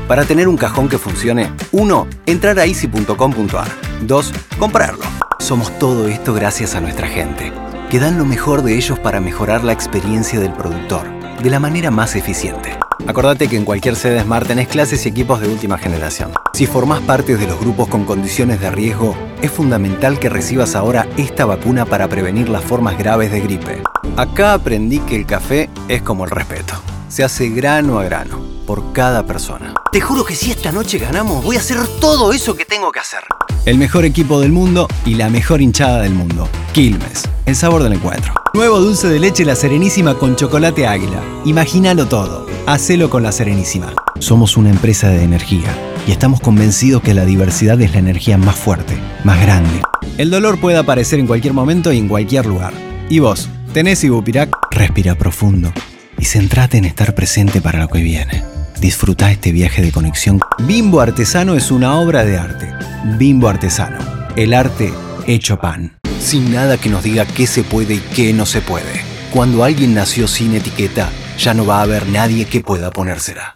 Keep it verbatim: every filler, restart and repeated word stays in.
Para tener un cajón que funcione, uno, entrar a easy punto com punto a r. dos, comprarlo. Somos todo esto gracias a nuestra gente, que dan lo mejor de ellos para mejorar la experiencia del productor, de la manera más eficiente. Acordate que en cualquier sede Smart tenés clases y equipos de última generación. Si formás parte de los grupos con condiciones de riesgo, es fundamental que recibas ahora esta vacuna para prevenir las formas graves de gripe. Acá aprendí que el café es como el respeto. Se hace grano a grano, por cada persona. Te juro que si esta noche ganamos, voy a hacer todo eso que tengo que hacer. El mejor equipo del mundo y la mejor hinchada del mundo. Quilmes, el sabor del encuentro. Nuevo dulce de leche La Serenísima con chocolate águila. Imagínalo todo. Hacelo con La Serenísima. Somos una empresa de energía y estamos convencidos que la diversidad es la energía más fuerte, más grande. El dolor puede aparecer en cualquier momento y en cualquier lugar. ¿Y vos? ¿Tenés Ibupirac? Respira profundo y centrate en estar presente para lo que viene. Disfruta este viaje de conexión. Bimbo Artesano es una obra de arte. Bimbo Artesano, el arte hecho pan. Sin nada que nos diga qué se puede y qué no se puede. Cuando alguien nació sin etiqueta, ya no va a haber nadie que pueda ponérsela.